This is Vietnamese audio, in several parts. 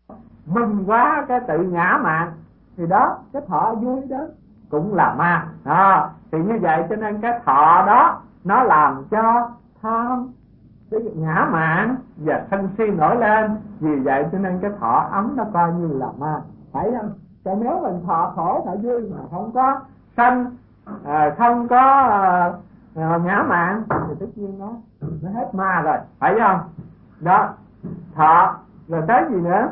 mừng quá cái tự ngã mạn, thì đó cái thọ vui đó cũng là ma. Thì như vậy cho nên cái thọ đó nó làm cho tham, cái ngã mạn và sân si nổi lên. Vì vậy cho nên cái thọ ấm nó coi như là ma, phải không? Còn nếu mình thọ khổ thọ vui mà không có sân, không có ngã mạn thì tất nhiên nó hết ma rồi, phải không? Đó, thọ rồi tới gì nữa?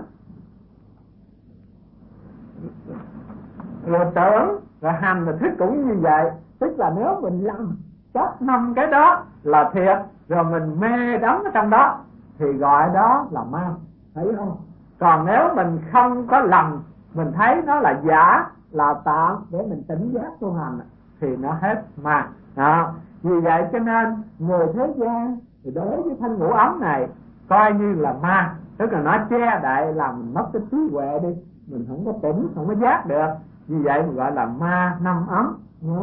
Rồi tưởng, rồi hành, rồi thức cũng như vậy. Tức là nếu mình làm chấp 5 cái đó là thiệt, rồi mình mê đắm ở trong đó thì gọi đó là ma, thấy không? Còn nếu mình không có lầm, mình thấy nó là giả, là tạm để mình tỉnh giác tu hành thì nó hết ma. Vì vậy cho nên người thế gian thì đối với thanh ngũ ấm này coi như là ma, tức là nó che đậy làm mình mất cái trí huệ đi, mình không có tỉnh, không có giác được. Vì vậy mình gọi là ma 5 ấm.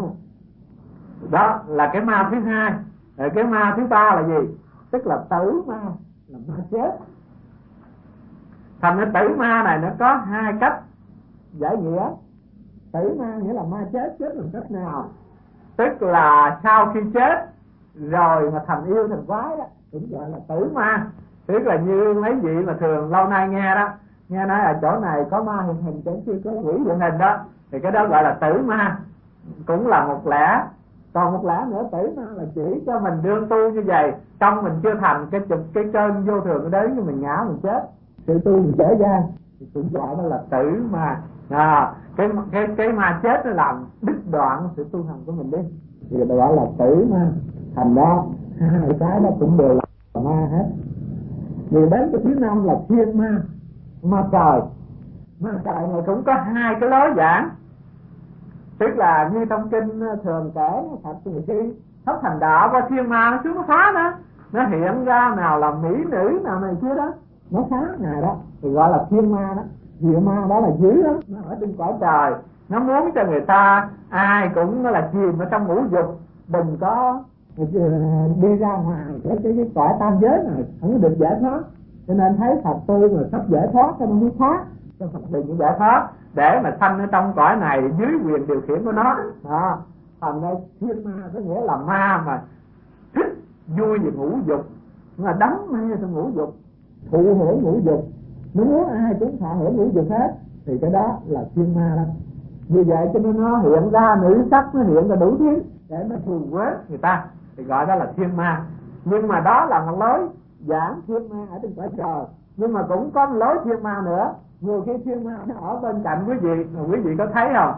Đó là cái ma thứ hai. Rồi cái ma thứ ba là gì? Tức là tử ma, là ma chết. Thành cái tử ma này nó có 2 cách giải nghĩa. Tử ma nghĩa là ma chết, chết bằng cách nào? Tức là sau khi chết rồi mà thành yêu thành quái đó cũng gọi là tử ma. Tức là như mấy vị mà thường lâu nay nghe đó, nghe nói ở chỗ này có ma hiện hình, chỗ kia có quỷ hiện hình đó, thì cái đó gọi là tử ma, cũng là một lẽ. Còn một lẽ nữa, tử ma là chỉ cho mình đương tu như vậy, trong mình chưa thành cái cơn vô thường đến, như mình ngã mình chết, sự tu mình trở ra thì cũng gọi đó là tử ma. Cái ma chết nó làm đứt đoạn sự tu hành của mình đi, thì người ta gọi là tử ma. Thành đó 2 cái đó cũng đều là ma hết. Rồi đến cái thứ 5 là thiên ma, ma trời. Ma trời này cũng có 2 cái lối giảng. Tức là như trong kinh thường kể, Phật khi sắp thành đạo qua thiên ma nó xuống nó phá đó, nó hiện ra nào là mỹ nữ nào này kia đó, nó phá ngài đó thì gọi là thiên ma đó. Diệu ma đó là dữ lắm, nó ở trên cõi trời, nó muốn cho người ta ai cũng là chìm ở trong ngũ dục, đừng có đi ra ngoài cái cõi tam giới này, không có được giải thoát. Cho nên thấy Phật tu mà sắp giải thoát cho nó mới thoát, cho Phật đừng giải thoát để mà sanh ở trong cõi này dưới quyền điều khiển của nó. Thành ra thiên ma có nghĩa là ma mà thích vui về ngũ dục, mà đắm mê trong ngũ dục, thụ hưởng ngũ dục, nó muốn ai cũng thọ hưởng ngũ dục hết, thì cái đó là thiên ma đó. Vì vậy cho nên nó hiện ra nữ sắc, nó hiện ra đủ thứ để nó thù quét người ta, thì gọi đó là thiên ma. Nhưng mà đó là một lối giảng thiên ma ở trên cõi trời. Nhưng mà cũng có một lối thiên ma nữa. Nhiều khi thiên ma nó ở bên cạnh quý vị, mà quý vị có thấy không?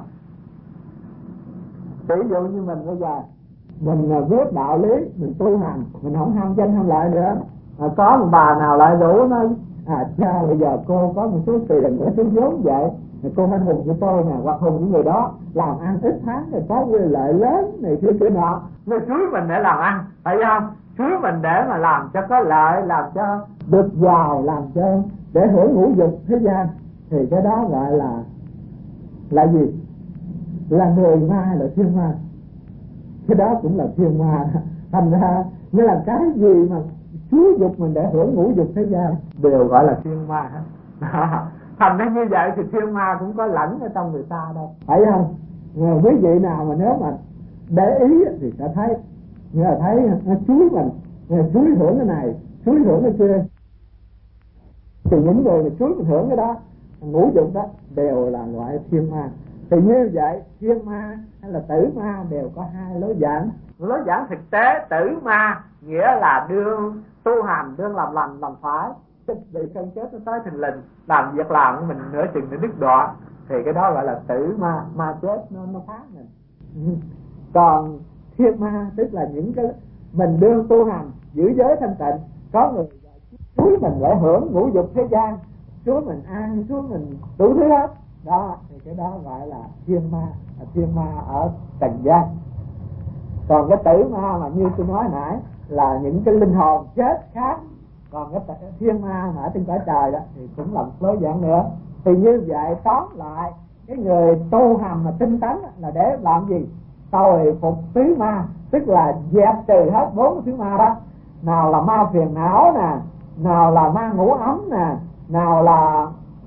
Ví dụ như mình bây giờ mình viết đạo lý, mình tu hành, mình không ham danh ham lợi nữa, có một bà nào lại rủ nói cha bây giờ cô có một số tiền, một số vốn vậy, cô hãy hùng với tôi nè, hoặc hùng với người đó, làm ăn ít tháng rồi có quyền lợi lớn này kia nọ, nó cưới mình để làm ăn, phải không? Cưới mình để mà làm cho có lợi, làm cho được giàu, làm cho để hưởng ngũ dục thế gian, thì cái đó gọi là gì? Là người ma, là thiên ma. Cái đó cũng là thiên ma. Thành ra nghĩa là cái gì mà xúi dục mình để hưởng ngũ dục thế gian đều gọi là thiên ma hết. Thành ra như vậy thì thiên ma cũng có lẫn ở trong người ta đâu, phải không? Quý vị nào mà nếu mà để ý thì sẽ thấy, nghĩa là thấy nó xúi mình, xúi hưởng cái này, xúi hưởng cái kia, thì những người mà xúi mình hưởng cái đó, ngũ dục đó, đều là loại thiên ma. Thì như vậy thiên ma hay là tử ma đều có 2 lối giảng. Lối giảng thực tế, tử ma nghĩa là đương tu hành, đương làm lành làm phải, tích bị cơn chết nó tới thình lình, làm việc làm của mình nửa chừng để đứt đoạn, thì cái đó gọi là tử ma, ma chết nó phá mình. Còn thiên ma tức là những cái mình đương tu hành giữ giới thanh tịnh, có người suối mình để hưởng ngũ dục thế gian, suối mình ăn, suối mình đủ thứ hết đó, thì cái đó gọi là thiên ma, thiên ma ở trần gian. Còn cái tử ma mà như tôi nói nãy là những cái linh hồn chết khác. Còn cái thiên ma mà ở trên cõi trời đó thì cũng là một lối giảng nữa. Thì như vậy tóm lại, cái người tu hành mà tinh tấn là để làm gì? Tồi phục tứ ma, tức là dẹp trừ hết 4 thứ ma đó. Nào là ma phiền não nè, nào là ma ngũ ấm nè, nào là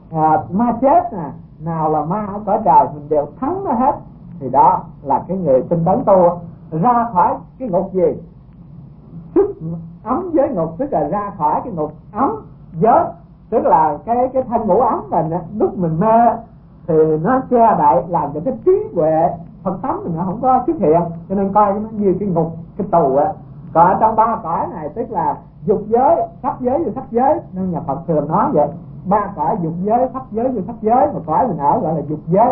ma chết nè, nào là ma ở cõi trời mình đều thắng nó hết. Thì đó là cái người tinh tấn tu ra khỏi cái ngục gì? Xuất ấm giới ngục, tức là ra khỏi cái ngục ấm giới, tức là cái thân ngũ ấm mình lúc mình mê thì nó che đậy làm cho cái trí huệ phần tánh mình nó không có xuất hiện, cho nên coi nó như cái ngục, cái tù á. Còn ở trong ba cõi này tức là dục giới, sắc giới và sắc giới, nên nhà Phật thường nói vậy, ba cõi dục giới, sắc giới và sắc giới, mà cõi mình ở gọi là dục giới.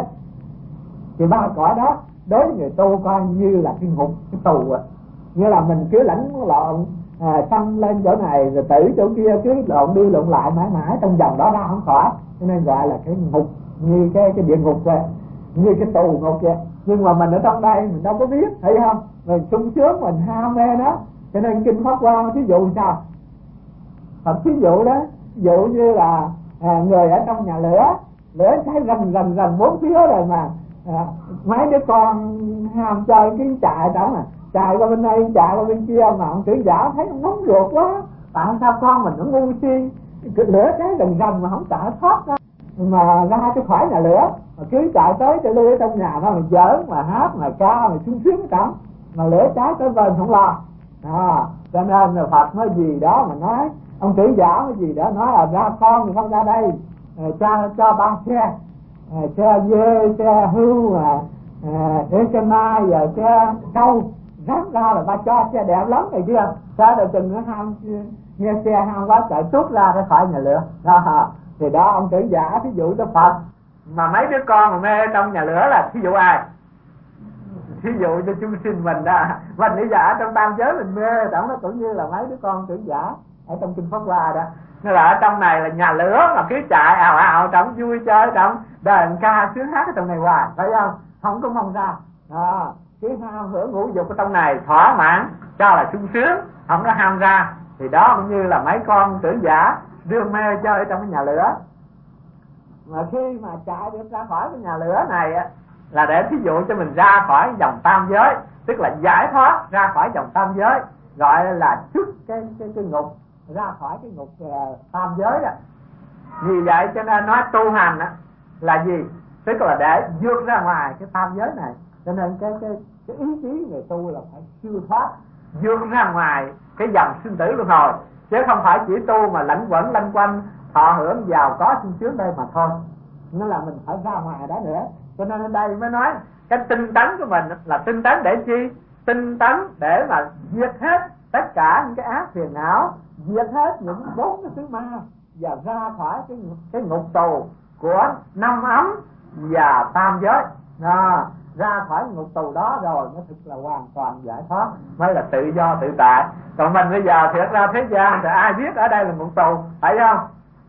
Thì ba cõi đó đối với người tu coi như là cái ngục, cái tù á. Như là mình cứ lẫn lộn xăm lên chỗ này rồi tử chỗ kia, cứ lộn đi lộn lại mãi mãi trong vòng đó ra không khỏi, cho nên gọi là cái ngục, như cái địa ngục vậy, như cái tù ngục vậy. Nhưng mà mình ở trong đây mình đâu có biết, thấy không? Mình sung sướng, mình ham mê đó, cho nên kinh Pháp Hoa thí dụ sao? Phật thí dụ đó, ví dụ như là người ở trong nhà lửa cháy rành bốn phía rồi mà mấy đứa con ham chơi cái chạy đó mà chạy qua bên đây chạy qua bên kia, mà ông trưởng giả thấy ông nóng ruột quá, tại sao con mình nó ngu si, cái lửa cháy rành mà không chạy thoát ra mà ra cái khỏi nhà lửa, mà cứ chạy tới chạy lui ở trong nhà đó mà giỡn mà hát mà ca mà sung sướng cả, mà lửa cháy tới bên không lo. Cho nên là Phật nói gì đó mà nói, ông trưởng giả cái gì đó nói là ra con thì không ra đây, cho ba xe dê, xe hưu, xe mai và xe trâu ráng ra là ba cho xe đẹp lắm này kia, sao đời chừng nó ham nghe xe ham quá chạy tuốt ra khỏi nhà lửa đó. Thì đó ông trưởng giả thí dụ cho Phật, mà mấy đứa con mà mê trong nhà lửa là thí dụ ai? Thí dụ cho chúng sinh mình đó. Mình bây giờ ở trong tam giới mình mê, tổng nó cũng như là mấy đứa con trưởng giả ở trong kinh Pháp Hoa đó. Nên là ở trong này là nhà lửa mà cứ chạy ào ào trong vui chơi trong đờn ca sướng hát ở trong này hoài, phải không? Không có mong ra cứ ham hưởng ngũ dục ở trong này thỏa mãn cho là sung sướng, không có ham ra. Thì đó cũng như là mấy con trưởng giả đương mê chơi ở trong cái nhà lửa. Mà khi mà chạy được ra khỏi cái nhà lửa này á, là để thí dụ cho mình ra khỏi dòng tam giới, tức là giải thoát ra khỏi dòng tam giới, gọi là xuất cái ngục, ra khỏi cái ngục tam giới đó. Vì vậy cho nên nói tu hành á là gì? Tức là để vượt ra ngoài cái tam giới này. Cho nên cái ý chí người tu là phải siêu thoát, vượt ra ngoài cái dòng sinh tử luân hồi, chứ không phải chỉ tu mà lẩn quẩn lanh quanh thọ hưởng giàu có sung sướng đây mà thôi. Nên là mình phải ra ngoài đó nữa. Cho nên ở đây mới nói cái tinh tấn của mình là tinh tấn để chi? Tinh tấn để mà diệt hết tất cả những cái ác phiền não, diệt hết những bốn cái thứ ma, và ra khỏi cái ngục tù của năm ấm và tam giới. Ra khỏi ngục tù đó rồi mới thực là hoàn toàn giải thoát, mới là tự do tự tại. Còn mình bây giờ thiệt ra thế gian thì ai biết ở đây là ngục tù, phải không?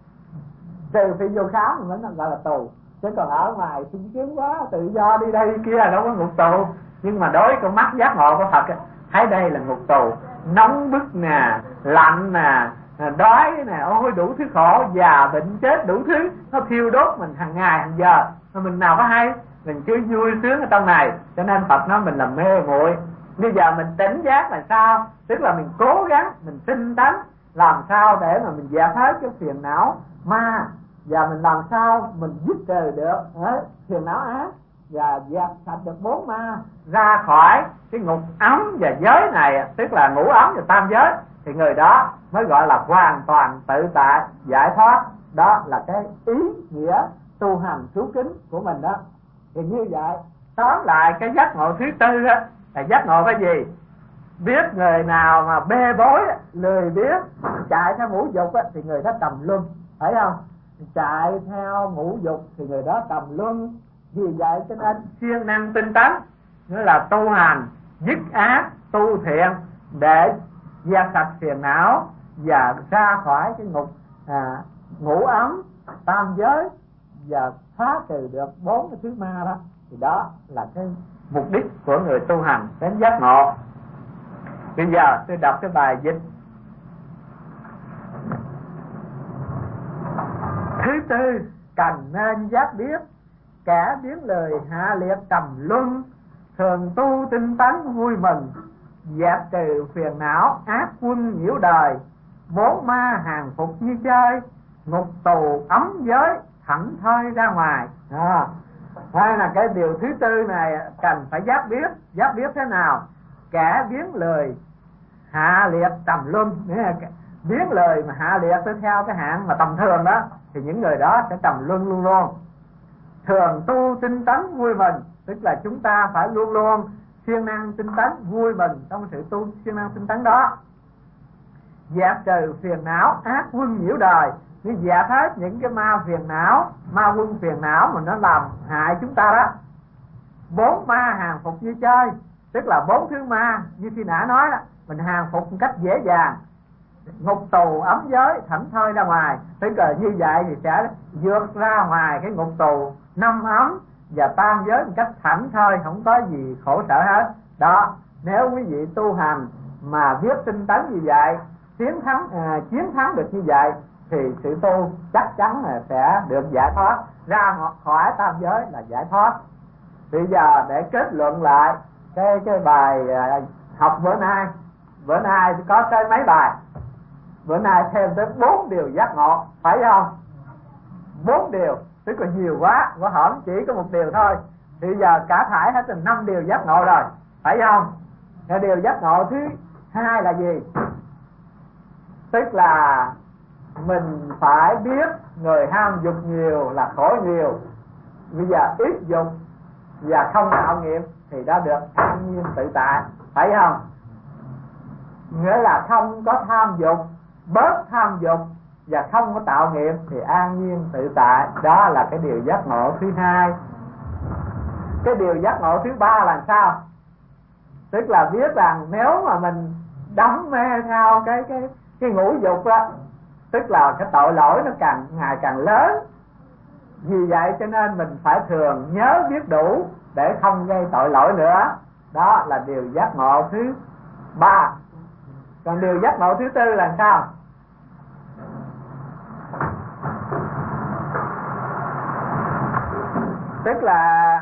Trừ phi vô khám mình mới gọi là tù, chứ còn ở ngoài sung sướng quá, tự do đi đây đi kia đâu có ngục tù. Nhưng mà đối với con mắt giác ngộ của Phật thấy đây là ngục tù, nóng bức nè, lạnh nè, đói nè, ôi đủ thứ khổ, già bệnh chết đủ thứ nó thiêu đốt mình hàng ngày hàng giờ, mà mình nào có hay, mình cứ vui sướng ở trong này. Cho nên Phật nói mình là mê muội. Bây giờ mình tỉnh giác là sao? Tức là mình cố gắng, mình tinh tấn làm sao để mà mình dẹp hết cái phiền não ma, và mình làm sao mình dứt trừ được phiền não ác, và dẹp sạch được bốn ma, ra khỏi cái ngục ấm và giới này, tức là ngũ ấm và tam giới, thì người đó mới gọi là hoàn toàn tự tại giải thoát. Đó là cái ý nghĩa tu hành cứu kính của mình đó. Thì như vậy tóm lại cái giác ngộ thứ tư đó là giác ngộ cái gì? Biết người nào mà bê bối, lười biếng, chạy theo ngũ dục thì người đó trầm luân, phải không? Chạy theo ngũ dục thì người đó trầm luân. Vì vậy cho nên siêng năng tinh tấn, nghĩa là tu hành dứt ác tu thiện để dẹp sạch phiền não và ra khỏi cái ngục ngũ ấm tam giới và phá trừ được bốn cái thứ ma đó. Thì đó là cái mục đích của người tu hành đến giác ngộ. Bây giờ tôi đọc cái bài dịch thứ tư: cần nên giác biết, kẻ biến lời hạ liệt trầm luân, thường tu tinh tấn vui mừng, dẹp trừ phiền não ác quân nhiễu đời, bốn ma hàng phục như chơi, ngục tù ấm giới thảnh thơi ra ngoài. Hay là cái điều thứ tư này cần phải giác biết thế nào? Kẻ biếng lười hạ liệt trầm luân. Biếng lười mà hạ liệt tới theo cái hạng mà tầm thường đó thì những người đó sẽ trầm luân luôn luôn. Thường tu tinh tấn vui mừng, tức là chúng ta phải luôn luôn siêng năng tinh tấn vui mừng trong sự tu siêng năng tinh tấn đó. Dẹp trừ phiền não ác quân nhiễu đời, như dẹp hết những cái ma phiền não, ma quân phiền não mà nó làm hại chúng ta đó. 4 ma hàng phục như chơi, tức là 4 thứ ma như khi nãy nói đó, mình hàng phục một cách dễ dàng. Ngục tù ấm giới thảnh thơi ra ngoài, tức là như vậy thì sẽ vượt ra ngoài cái ngục tù 5 ấm và tan giới một cách thảnh thơi, không có gì khổ sở hết. Đó, nếu quý vị tu hành mà biết tinh tấn như vậy, chiến thắng được như vậy thì sự tu chắc chắn là sẽ được giải thoát, ra khỏi tam giới là giải thoát. Bây giờ để kết luận lại cái bài học bữa nay có tới mấy bài? Bữa nay thêm tới 4 điều giác ngộ, phải không? 4 điều, tức là nhiều quá, có hỏi chỉ có 1 điều thôi. Thì giờ cả thải hết thành 5 điều giác ngộ rồi, phải không? Cái điều giác ngộ thứ 2 là gì? Tức là mình phải biết người ham dục nhiều là khổ nhiều. Bây giờ ít dục và không tạo nghiệp thì đã được an nhiên tự tại, phải không? Nghĩa là không có tham dục, bớt tham dục và không có tạo nghiệp thì an nhiên tự tại. Đó là cái điều giác ngộ thứ 2. Cái điều giác ngộ thứ 3 là sao? Tức là biết rằng nếu mà mình đắm mê theo cái ngũ dục đó, tức là cái tội lỗi nó ngày càng lớn. Vì vậy cho nên mình phải thường nhớ biết đủ để không gây tội lỗi nữa. Đó là điều giác ngộ thứ 3. Còn điều giác ngộ thứ 4 là sao? Tức là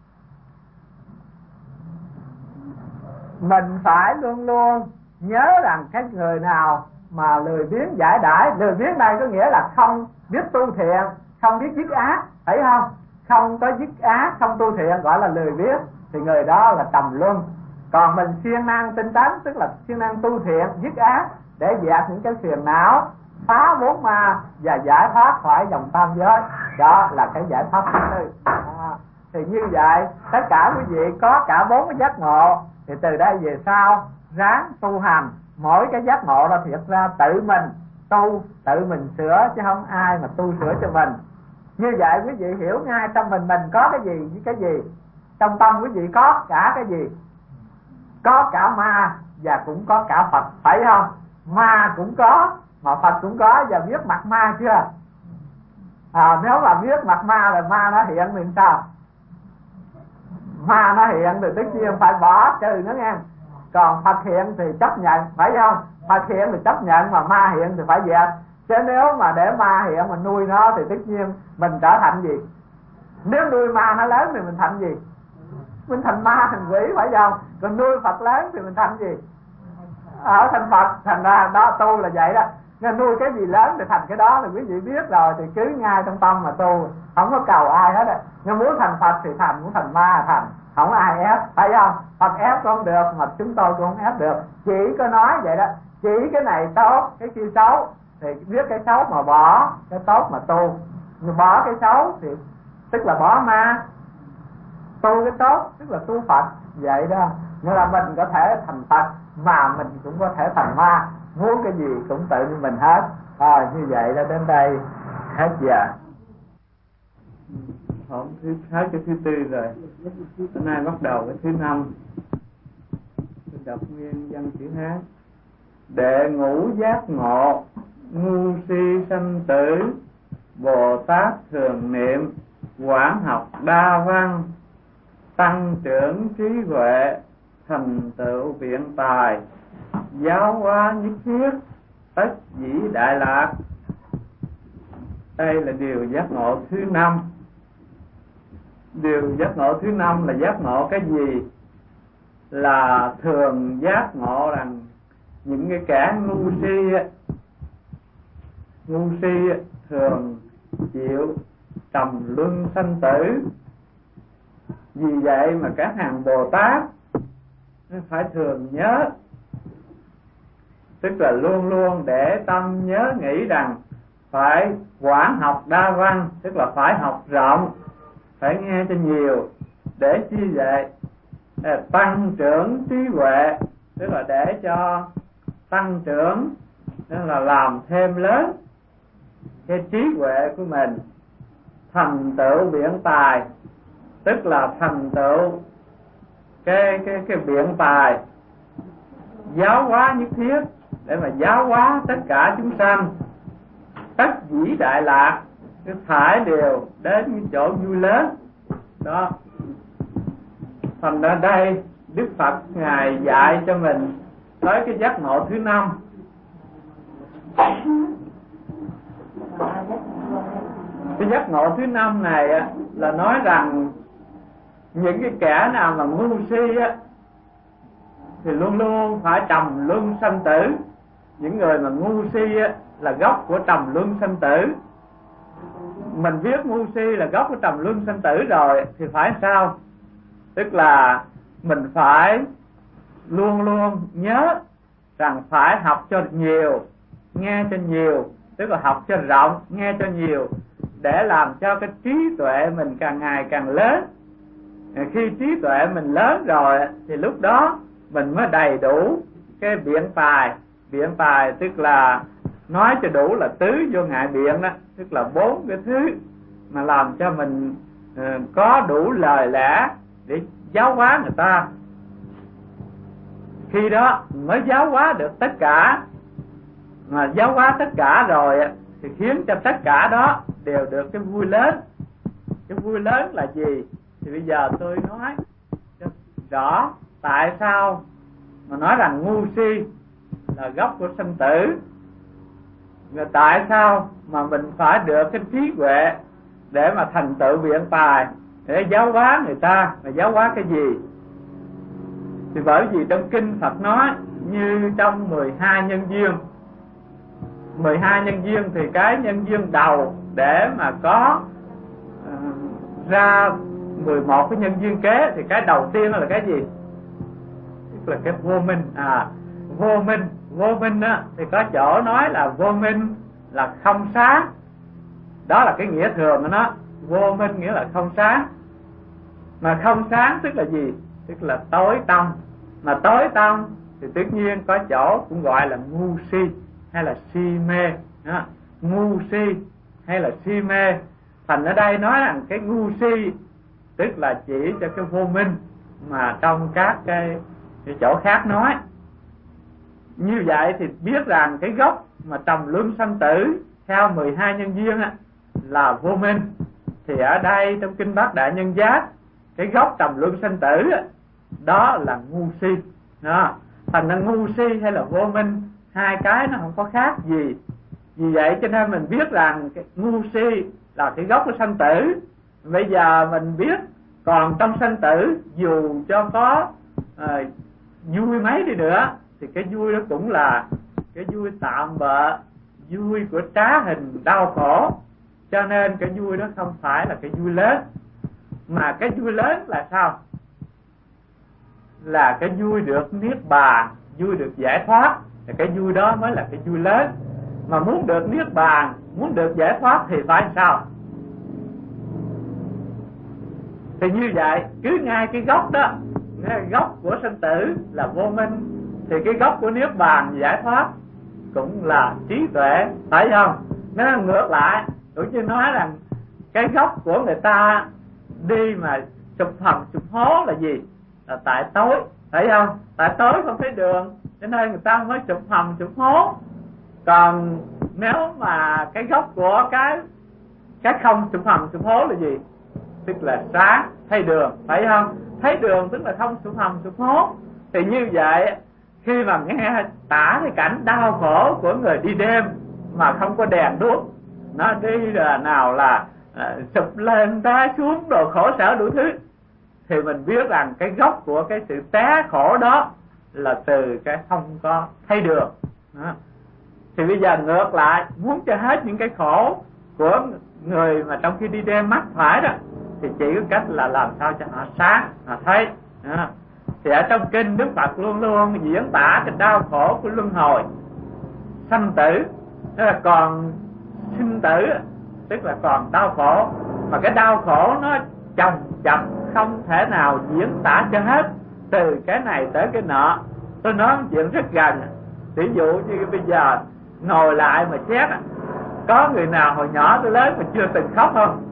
mình phải luôn luôn nhớ rằng cái người nào mà lười biếng giải đãi, lười biếng đây có nghĩa là không biết tu thiện, không biết dứt ác, phải không? Không có dứt ác, không tu thiện gọi là lười biếng, thì người đó là trầm luân. Còn mình siêng năng tinh tấn, tức là siêng năng tu thiện, dứt ác để dẹp những cái phiền não, phá 4 ma và giải thoát khỏi dòng tam giới. Đó là cái giải thoát thứ 4. Thì như vậy tất cả quý vị có cả 4 cái giác ngộ, thì từ đây về sau ráng tu hành. Mỗi cái giác ngộ là thiệt ra tự mình tu, tự mình sửa chứ không ai mà tu sửa cho mình. Như vậy quý vị hiểu ngay trong mình có cái gì với cái gì. Trong tâm quý vị có cả cái gì? Có cả ma và cũng có cả Phật, phải không? Ma cũng có mà Phật cũng có, và biết mặt ma chưa? Nếu mà biết mặt ma là ma nó hiện thì sao? Ma nó hiện thì tất nhiên phải bỏ trừ nó nghe. Còn Phật hiện thì chấp nhận, phải không? Phật hiện thì chấp nhận, mà ma hiện thì phải dẹp. Chứ nếu mà để ma hiện mà nuôi nó thì tất nhiên mình trở thành gì? Nếu nuôi ma nó lớn thì mình thành gì? Mình thành ma, thành quỷ, phải không? Còn nuôi Phật lớn thì mình thành gì? Thành Phật. Thành ra đó, tu là vậy đó. Nên nuôi cái gì lớn thì thành cái đó, thì quý vị biết rồi thì cứ ngay trong tâm mà tu, không có cầu ai hết á. Nhưng muốn thành Phật thì thành, muốn thành ma thành, không ai ép, phải không? Phật ép cũng không được, mà chúng tôi cũng không ép được, chỉ có nói vậy đó. Chỉ cái này tốt, cái kia xấu thì biết cái xấu mà bỏ, cái tốt mà tu. Nhưng bỏ cái xấu thì tức là bỏ ma, tu cái tốt tức là tu Phật, vậy đó. Nên là mình có thể thành Phật mà mình cũng có thể thành ma, muốn cái gì cũng tự như mình hết. Như vậy đó, đến đây hết giờ. Hôm hết cái thứ 4 rồi, hôm nay bắt đầu cái thứ 5. Tôi đọc nguyên văn chữ hát. Đệ ngũ giác ngộ, ngu si sanh tử, Bồ Tát thường niệm, quán học đa văn, tăng trưởng trí huệ, thành tựu biện tài, giáo hóa nhất thiết, tất dĩ đại lạc. Đây là điều giác ngộ thứ 5. Điều giác ngộ thứ 5 là giác ngộ cái gì? Là thường giác ngộ rằng những cái kẻ ngu si thường chịu trầm luân sanh tử. Vì vậy mà các hàng Bồ Tát phải thường nhớ, tức là luôn luôn để tâm nhớ nghĩ rằng phải quán học đa văn, tức là phải học rộng, phải nghe cho nhiều. Để chi vậy? Để tăng trưởng trí huệ, tức là để cho tăng trưởng, tức là làm thêm lớn cái trí huệ của mình. Thành tựu biện tài, tức là thành tựu cái biện tài giáo hóa nhất thiết, để mà giáo hóa tất cả chúng sanh. Tất dĩ đại lạc, cái thải đều đến những chỗ vui lớn đó. Thành ra đây Đức Phật Ngài dạy cho mình tới cái giác ngộ thứ 5. Cái giác ngộ thứ 5 này là nói rằng những cái kẻ nào mà ngu si thì luôn luôn phải trầm luân sanh tử. Những người mà ngu si là gốc của trầm luân sanh tử. Mình biết ngu si là gốc của trầm luân sanh tử rồi thì phải sao? Tức là mình phải luôn luôn nhớ rằng phải học cho nhiều, nghe cho nhiều, tức là học cho rộng, nghe cho nhiều, để làm cho cái trí tuệ mình càng ngày càng lớn. Khi trí tuệ mình lớn rồi thì lúc đó mình mới đầy đủ cái biện tài. Biện tài tức là nói cho đủ là tứ vô ngại biện đó, tức là 4 cái thứ mà làm cho mình có đủ lời lẽ để giáo hóa người ta. Khi đó mới giáo hóa được tất cả. Mà giáo hóa tất cả rồi thì khiến cho tất cả đó đều được cái vui lớn. Cái vui lớn là gì? Thì bây giờ tôi nói cho rõ tại sao mà nói rằng ngu si là gốc của sanh tử. Rồi tại sao mà mình phải được cái trí huệ để mà thành tựu biện tài, để giáo hóa người ta. Mà giáo hóa cái gì? Thì bởi vì trong kinh Phật nói, như trong 12 nhân duyên. 12 nhân duyên thì cái nhân duyên đầu để mà có ra 11 cái nhân duyên kế, thì cái đầu tiên là cái gì? Tức là cái vô minh. Vô minh á, thì có chỗ nói là vô minh là không sáng. Đó là cái nghĩa thường của nó. Vô minh nghĩa là không sáng. Mà không sáng tức là gì? Tức là tối tăm. Mà tối tăm thì tất nhiên có chỗ cũng gọi là ngu si hay là si mê đó. Ngu si hay là si mê. Thành ở đây nói rằng cái ngu si tức là chỉ cho cái vô minh, mà trong các cái chỗ khác nói. Như vậy thì biết rằng cái gốc mà trầm luân sanh tử theo 12 nhân duyên là vô minh. Thì ở đây trong kinh Bát Đại Nhân Giác, cái gốc trầm luân sanh tử đó là ngu si đó. Thành ra ngu si hay là vô minh, hai cái nó không có khác gì. Vì vậy cho nên mình biết rằng cái ngu si là cái gốc của sanh tử. Bây giờ mình biết còn trong sanh tử dù cho có vui mấy đi nữa thì cái vui đó cũng là cái vui tạm bợ, vui của trá hình đau khổ. Cho nên cái vui đó không phải là cái vui lớn. Mà cái vui lớn là sao? Là cái vui được niết bàn, vui được giải thoát. Thì cái vui đó mới là cái vui lớn. Mà muốn được niết bàn, muốn được giải thoát thì phải sao? Thì như vậy, cứ ngay cái gốc đó, ngay gốc của sanh tử là vô minh, thì cái gốc của niết bàn giải thoát cũng là trí tuệ, phải không? Nó ngược lại. Cũng như nói rằng cái gốc của người ta đi mà chụp hầm chụp hố là gì? Là tại tối, phải không? Tại tối không thấy đường, cho nên người ta mới chụp hầm chụp hố. Còn nếu mà cái gốc của cái không chụp hầm chụp hố là gì? Tức là sáng, thấy đường, phải không? Thấy đường tức là không chụp hầm chụp hố. Thì như vậy, khi mà nghe tả cái cảnh đau khổ của người đi đêm mà không có đèn đuốc, nó đi là nào là sụp lên té xuống đồ khổ sở đủ thứ, thì mình biết rằng cái gốc của cái sự té khổ đó là từ cái không có thấy đường đó. Thì bây giờ ngược lại, muốn cho hết những cái khổ của người mà trong khi đi đêm mắt phải đó thì chỉ có cách là làm sao cho họ sáng, họ thấy. Thì ở trong kinh Đức Phật luôn luôn diễn tả cái đau khổ của luân hồi sanh tử, tức là còn sinh tử, tức là còn đau khổ, mà cái đau khổ nó chồng chập không thể nào diễn tả cho hết, từ cái này tới cái nọ. Tôi nói một chuyện rất gần, ví dụ như bây giờ ngồi lại mà xét, có người nào hồi nhỏ tới lớn mà chưa từng khóc không?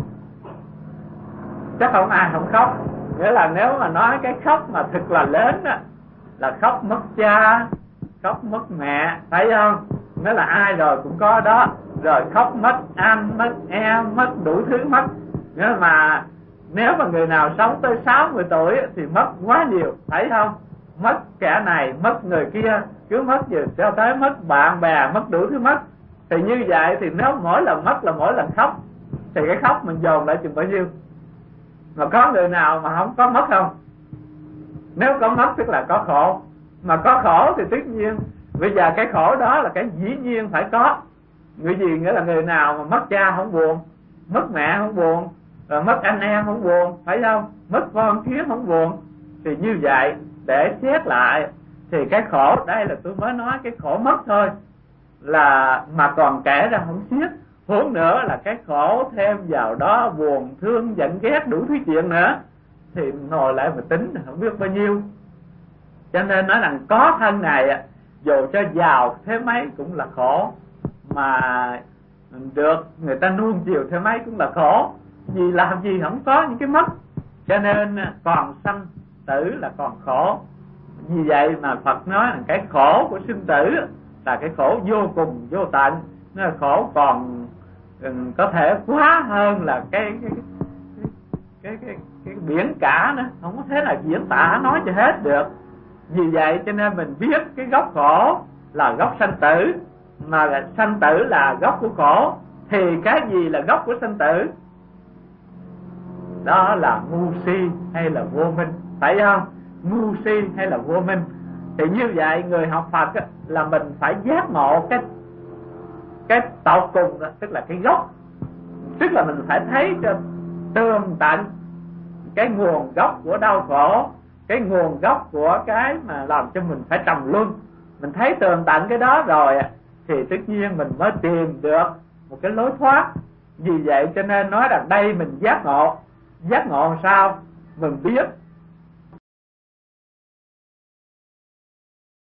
Chắc không ai không khóc. Nghĩa là nếu mà nói cái khóc mà thật là lớn đó, là khóc mất cha, khóc mất mẹ, thấy không? Nếu là ai rồi cũng có đó. Rồi khóc mất anh, mất em, mất đủ thứ mất. Nghĩa mà nếu mà người nào sống tới 60 tuổi thì mất quá nhiều, thấy không? Mất kẻ này, mất người kia, cứ mất gì cho tới mất bạn bè, mất đủ thứ mất. Thì như vậy thì nếu mỗi lần mất là mỗi lần khóc, thì cái khóc mình dồn lại chừng bao nhiêu? Mà có người nào mà không có mất không? Nếu có mất tức là có khổ. Mà có khổ thì tất nhiên bây giờ cái khổ đó là cái dĩ nhiên phải có. Người gì nghĩa là người nào mà mất cha không buồn, mất mẹ không buồn, rồi mất anh em không buồn, phải không? Mất con kiến không buồn. Thì như vậy để xét lại thì cái khổ, đây là tôi mới nói cái khổ mất thôi, là mà còn kể ra không xiết. Huống nữa là cái khổ thêm vào đó buồn, thương, giận, ghét đủ thứ chuyện nữa, thì ngồi lại mà tính không biết bao nhiêu. Cho nên nói rằng có thân này dù cho giàu thế mấy cũng là khổ, mà được người ta nuông chiều thế mấy cũng là khổ. Vì làm gì không có những cái mất. Cho nên còn sanh tử là còn khổ. Vì vậy mà Phật nói là cái khổ của sinh tử là cái khổ vô cùng vô tận. Nó là khổ còn có thể quá hơn là cái biển cả nữa, không có thế nào diễn tả nói cho hết được. Vì vậy cho nên mình biết cái gốc khổ là gốc sanh tử, mà là sanh tử là gốc của khổ, thì cái gì là gốc của sanh tử? Đó là ngu si hay là vô minh, phải không? Ngu si hay là vô minh. Thì như vậy người học Phật là mình phải giác ngộ cái tột cùng đó, tức là cái gốc. Tức là mình phải thấy cho tường tận cái nguồn gốc của đau khổ, cái nguồn gốc của cái mà làm cho mình phải trầm luân. Mình thấy tường tận cái đó rồi thì tất nhiên mình mới tìm được một cái lối thoát. Vì vậy cho nên nói rằng đây mình giác ngộ. Giác ngộ sao? Mình biết